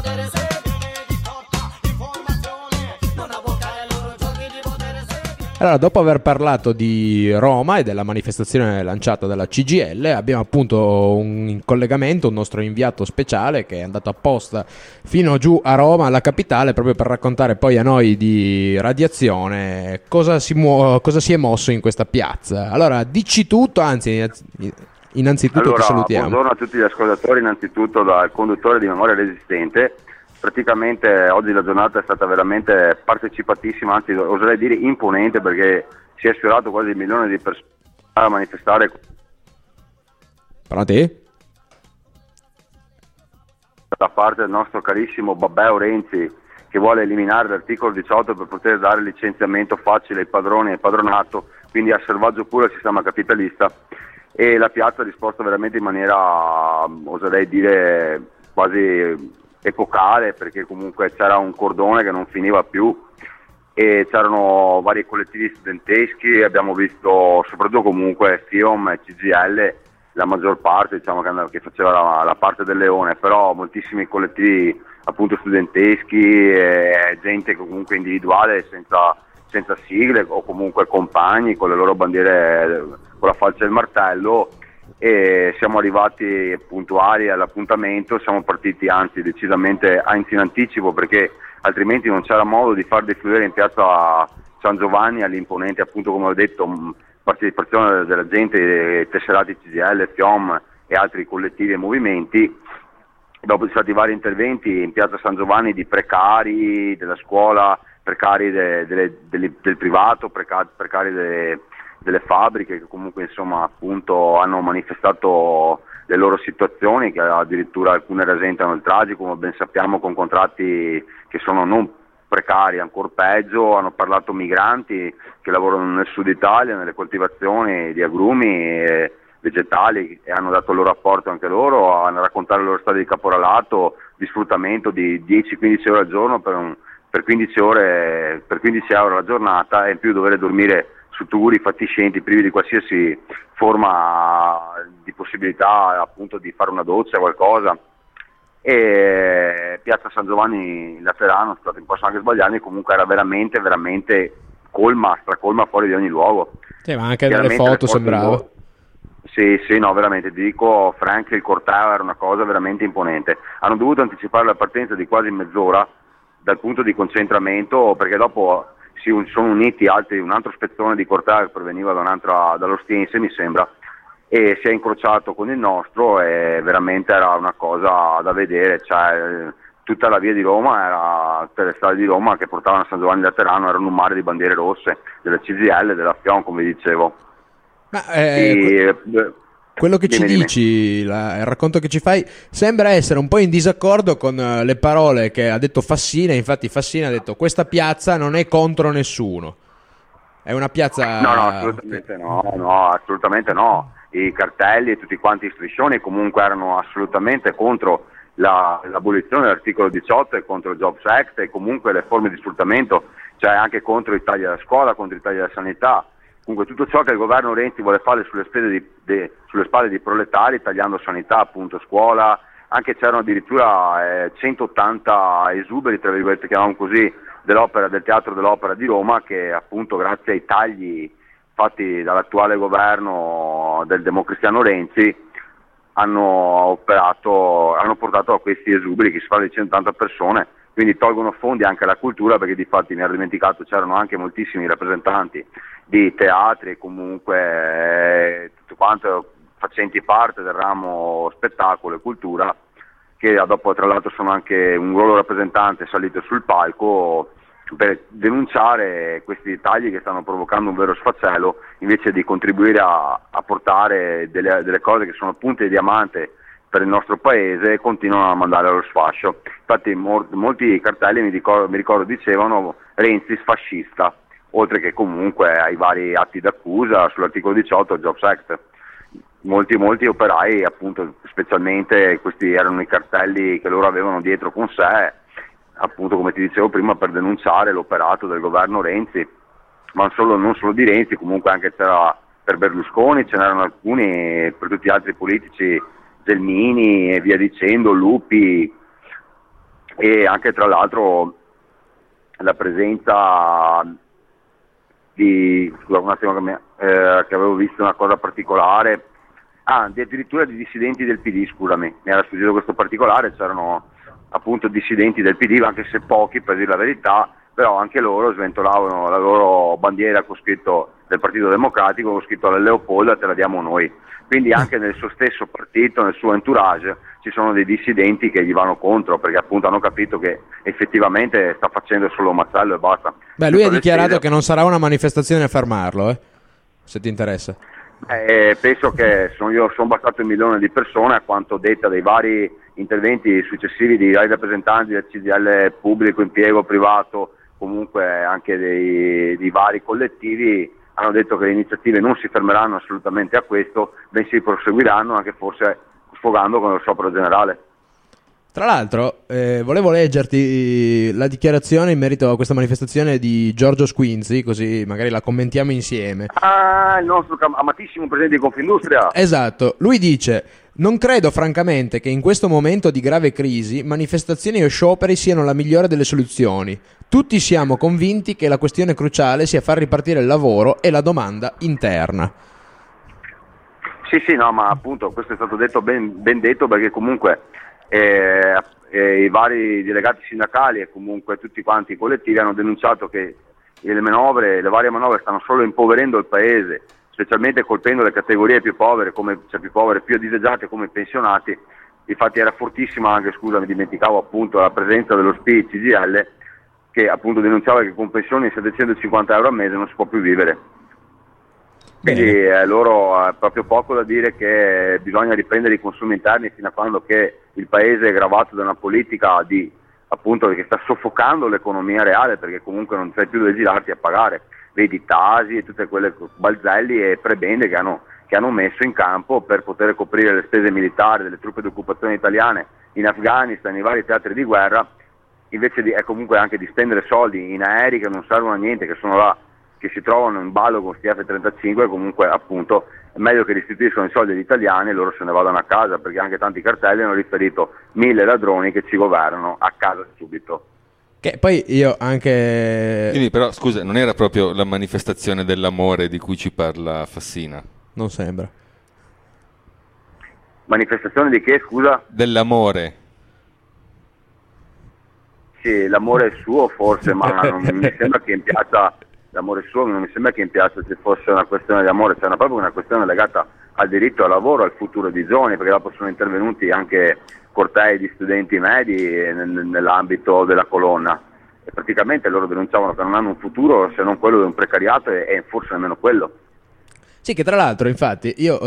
Allora, dopo aver parlato di Roma e della manifestazione lanciata dalla CGIL, abbiamo appunto in collegamento un nostro inviato speciale che è andato apposta fino giù a Roma, alla capitale, proprio per raccontare poi a noi di Radiazione cosa si è mosso in questa piazza. Allora, dici tutto, anzi, innanzitutto ti salutiamo. Buongiorno a tutti gli ascoltatori, innanzitutto dal conduttore di Memoria Resistente. Praticamente oggi la giornata è stata veramente partecipatissima, anzi oserei dire imponente, perché si è sfiorato quasi 1 milione di persone a manifestare. Pronti? Da parte del nostro carissimo Babbeo Renzi, che vuole eliminare l'articolo 18 per poter dare licenziamento facile ai padroni e al padronato, quindi a selvaggio pure il sistema capitalista, e la piazza ha risposto veramente in maniera, oserei dire, quasi epocale, perché comunque c'era un cordone che non finiva più e c'erano vari collettivi studenteschi, abbiamo visto soprattutto comunque FIOM e CGIL, la maggior parte, diciamo, che faceva la parte del leone, però moltissimi collettivi appunto studenteschi, gente comunque individuale senza sigle, o comunque compagni con le loro bandiere con la falce e il martello. E siamo arrivati puntuali all'appuntamento, siamo partiti anzi decisamente in anticipo, perché altrimenti non c'era modo di far defluire in piazza San Giovanni all'imponente, appunto, come ho detto, partecipazione della gente, tesserati CGIL, FIOM e altri collettivi e movimenti. Dopo ci sono stati vari interventi in piazza San Giovanni di precari della scuola, precari del privato, precari delle fabbriche, che comunque insomma appunto hanno manifestato le loro situazioni, che addirittura alcune rasentano il tragico, come ben sappiamo, con contratti che sono non precari, ancora peggio. Hanno parlato migranti che lavorano nel sud Italia, nelle coltivazioni di agrumi e vegetali, e hanno dato il loro apporto anche loro, hanno raccontato le loro storie di caporalato, di sfruttamento di 10-15 ore al giorno per 15 ore, per 15 euro alla giornata, e in più dover dormire su turi fatiscenti, privi di qualsiasi forma di possibilità appunto di fare una doccia o qualcosa. E piazza San Giovanni Laterano, scusate, posso anche sbagliarmi, comunque era veramente stracolma fuori di ogni luogo. Sì, ma anche dalle foto sembrava. Sì, no, veramente, ti dico Frank, il corteo era una cosa veramente imponente. Hanno dovuto anticipare la partenza di quasi mezz'ora dal punto di concentramento, perché dopo si sono uniti un altro spezzone di corteo che proveniva dall'Ostiense, mi sembra, e si è incrociato con il nostro, e veramente era una cosa da vedere. Cioè, tutta la via di Roma, tutte le strade di Roma che portavano a San Giovanni Laterano erano un mare di bandiere rosse, della CGIL, della FIOM, come vi dicevo. Ma quello che ci dici, il racconto che ci fai, sembra essere un po' in disaccordo con le parole che ha detto Fassina. Infatti Fassina ha detto: questa piazza non è contro nessuno, è una piazza... No, assolutamente no. I cartelli e tutti quanti i striscioni comunque erano assolutamente contro l'abolizione dell'articolo 18 e contro il Jobs Act e comunque le forme di sfruttamento, cioè anche contro i tagli alla scuola, contro i tagli alla sanità. Comunque tutto ciò che il governo Renzi vuole fare sulle spalle di proletari, tagliando sanità, appunto, scuola. Anche c'erano addirittura 180 esuberi, tra virgolette, chiamiamo così, del Teatro dell'Opera di Roma, che appunto grazie ai tagli fatti dall'attuale governo del democristiano Renzi hanno portato a questi esuberi, che si parla di 180 persone. Quindi tolgono fondi anche alla cultura, perché difatti mi ero dimenticato, c'erano anche moltissimi rappresentanti di teatri e comunque tutto quanto facenti parte del ramo spettacolo e cultura, che dopo tra l'altro sono anche un loro rappresentante salito sul palco per denunciare questi tagli che stanno provocando un vero sfacelo, invece di contribuire a portare delle cose che sono punte di diamante per il nostro paese, continuano a mandare allo sfascio. Infatti molti cartelli, mi ricordo dicevano Renzi sfascista, oltre che comunque ai vari atti d'accusa sull'articolo 18 del Jobs Act. Molti operai, appunto, specialmente questi erano i cartelli che loro avevano dietro con sé, appunto come ti dicevo prima, per denunciare l'operato del governo Renzi, ma non solo di Renzi, comunque anche c'era per Berlusconi, ce n'erano alcuni per tutti gli altri politici, Gelmini e via dicendo, Lupi, e anche tra l'altro la presenza di, scusa un attimo che avevo visto una cosa particolare, addirittura di dissidenti del PD, scusami, mi era sfuggito questo particolare, c'erano appunto dissidenti del PD, anche se pochi per dire la verità, però anche loro sventolavano la loro bandiera con scritto del Partito Democratico, con scritto alla Leopolda te la diamo noi, quindi anche nel suo stesso partito, nel suo entourage ci sono dei dissidenti che gli vanno contro perché appunto hanno capito che effettivamente sta facendo solo un macello e basta. Beh, lui ha dichiarato che non sarà una manifestazione a fermarlo, se ti interessa. Penso che sono bastato 1 milione di persone, a quanto detta dei vari interventi successivi di vari rappresentanti del CGIL pubblico, impiego privato, comunque anche di vari collettivi, hanno detto che le iniziative non si fermeranno assolutamente a questo, bensì proseguiranno, anche forse sfogando con lo sciopero generale. Tra l'altro, volevo leggerti la dichiarazione in merito a questa manifestazione di Giorgio Squinzi, così magari la commentiamo insieme. Il nostro amatissimo presidente di Confindustria. Esatto, lui dice: non credo francamente che in questo momento di grave crisi manifestazioni o scioperi siano la migliore delle soluzioni. Tutti siamo convinti che la questione cruciale sia far ripartire il lavoro e la domanda interna. Sì, no, ma appunto questo è stato detto ben detto, perché comunque i vari delegati sindacali e comunque tutti quanti i collettivi hanno denunciato che le varie manovre stanno solo impoverendo il paese, specialmente colpendo le categorie più povere, più disagiate come i pensionati. Infatti era fortissima anche, scusa mi dimenticavo appunto, la presenza dello SPI CGIL, che appunto denunciava che con pensioni di 750 euro al mese non si può più vivere. Quindi loro ha proprio poco da dire che bisogna riprendere i consumi interni fino a quando che il paese è gravato da una politica appunto che sta soffocando l'economia reale, perché comunque non c'è più dove girarti a pagare. Vedi Tasi e tutte quelle balzelli e prebende che hanno messo in campo per poter coprire le spese militari delle truppe di occupazione italiane in Afghanistan, nei vari teatri di guerra, invece comunque anche di spendere soldi in aerei che non servono a niente, che sono là, che si trovano in ballo con sti F-35, comunque appunto è meglio che restituiscono i soldi agli italiani e loro se ne vadano a casa, perché anche tanti cartelli hanno riferito 1000 ladroni che ci governano a casa subito. Che poi io anche... Quindi però scusa, non era proprio la manifestazione dell'amore di cui ci parla Fassina? Non sembra. Manifestazione di che, scusa? Dell'amore. Sì, l'amore è suo forse, ma non mi sembra che in piazza l'amore suo, non mi sembra che in piazza ci fosse una questione di amore, c'è proprio una questione legata al diritto al lavoro, al futuro di giovani, perché dopo sono intervenuti anche cortei di studenti medi nell'ambito della colonna e praticamente loro denunciavano che non hanno un futuro se non quello di un precariato e forse nemmeno quello. Sì, che tra l'altro infatti io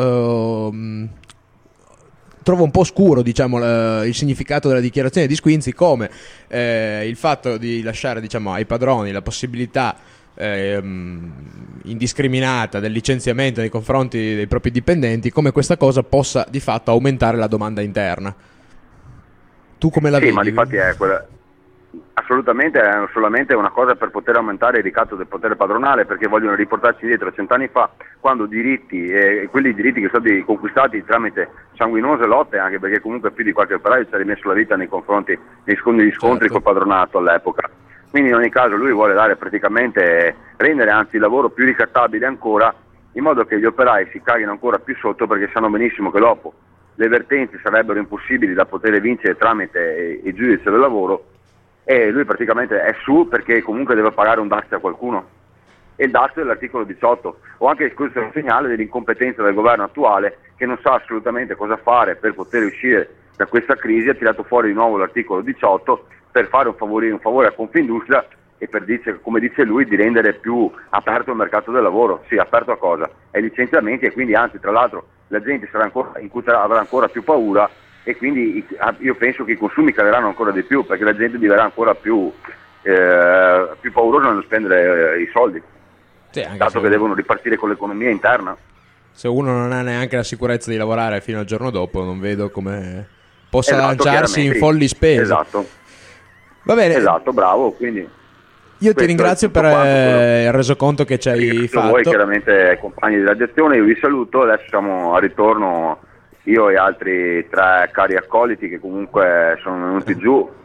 trovo un po' scuro, diciamo, il significato della dichiarazione di Squinzi, come il fatto di lasciare, diciamo, ai padroni la possibilità indiscriminata del licenziamento nei confronti dei propri dipendenti, come questa cosa possa di fatto aumentare la domanda interna. Tu come la vedi? Sì, ma di fatti è assolutamente è solamente una cosa per poter aumentare il ricatto del potere padronale, perché vogliono riportarci dietro 100 anni fa, quando diritti, quelli diritti che sono stati conquistati tramite sanguinose lotte, anche perché comunque più di qualche operaio ci ha rimesso la vita nei confronti degli scontri col padronato all'epoca. Quindi in ogni caso lui vuole dare praticamente, rendere anzi il lavoro più ricattabile ancora, in modo che gli operai si caghino ancora più sotto, perché sanno benissimo che dopo le vertenze sarebbero impossibili da poter vincere tramite il giudice del lavoro, e lui praticamente è su perché comunque deve pagare un dazio a qualcuno, e il dazio è l'articolo 18, o anche questo è un segnale dell'incompetenza del governo attuale, che non sa assolutamente cosa fare per poter uscire da questa crisi. Ha tirato fuori di nuovo l'articolo 18 per fare un favore a Confindustria e per, come dice lui, di rendere più aperto il mercato del lavoro. Sì, aperto a cosa? Ai licenziamenti, e quindi anzi tra l'altro la gente avrà ancora più paura, e quindi io penso che i consumi caleranno ancora di più, perché la gente diverrà ancora più paurosa nello spendere i soldi, sì, anche dato che devono ripartire con l'economia interna. Se uno non ha neanche la sicurezza di lavorare fino al giorno dopo, non vedo come possa lanciarsi in folli spese. Esatto. Va bene. Esatto, bravo, quindi io ti ringrazio per il resoconto che ci hai fatto. Voi chiaramente compagni della gestione, io vi saluto, adesso siamo a ritorno io e altri 3 cari accoliti che comunque sono venuti giù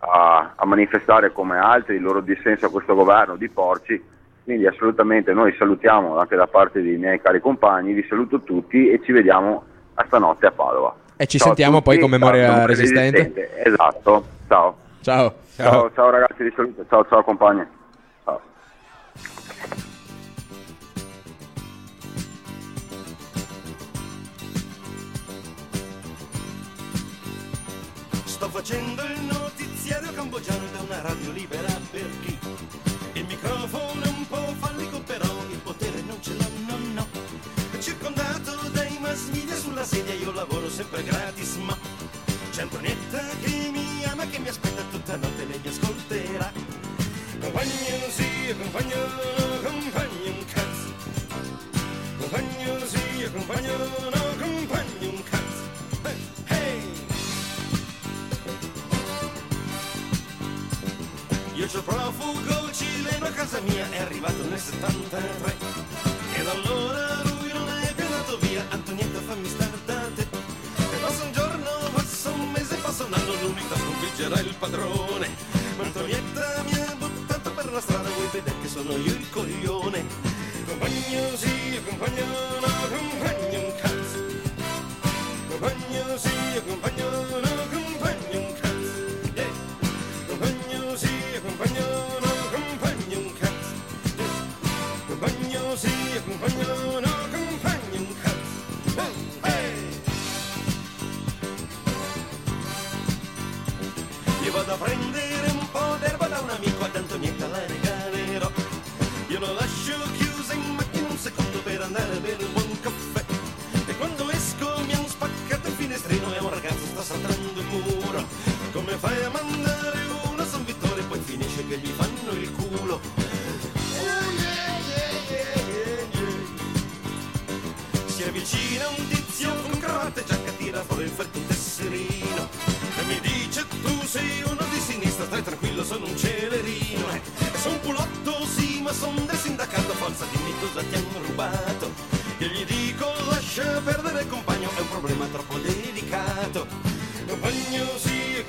a manifestare come altri il loro dissenso a questo governo di porci. Quindi assolutamente noi salutiamo anche da parte dei miei cari compagni, vi saluto tutti e ci vediamo a stanotte a Padova. E ci sentiamo poi con Memoria Resistente. Esatto, ciao. Ciao Ragazzi, vi saluto, ciao compagni. Ciao. Sto facendo il notiziario cambogiano da una radio libera per chi il microfono è un po' fallico, però il potere non ce l'ho, no. Circondato dai mass media sulla sedia, io lavoro sempre gratis, ma c'è Antonietta che mi ama, che mi aspetta tutta notte, lei mi ascolterà. Compagno sì, compagno un cazzo. Compagno sì, compagno un cazzo. Hey! Io c'ho profugo cileno a casa mia, è arrivato nel 73 ed allora lui non è più andato via. Antonietta, fammi star da te, e passa un giorno, passa un mese, passa un anno, l'unità sconfiggerà il padrone. Ma Antonietta mi ha buttato per la strada, vuoi vedere che sono io il coglione. Compagno sì, compagno un cazzo. Compagno sì, compagno un cazzo. Yeah. Compagno sì, compagno un cazzo. Compagno sì, compagno un cazzo. Hey! Io vado a prendere un po' d'erba da un amico, ad Antonietta la regalerò. Io lo lascio chiusa in macchina un secondo per andare a bere un buon caffè. E quando esco mi hanno spaccato il finestrino e un ragazzo sta saltando il muro. Come fai a mandare uno a San Vittore e poi finisce che gli fanno il culo? Si avvicina un tizio con cravatta e giacca, tira fuori il feltro un tesserino e mi dice: tu sei uno di sinistra, stai tranquillo, sono un celerino. Sono un pulotto, sì, ma sono del sindacato, forza dimmi cosa ti hanno rubato. Io gli dico: lascia perdere compagno, è un problema troppo delicato. Compagno sì,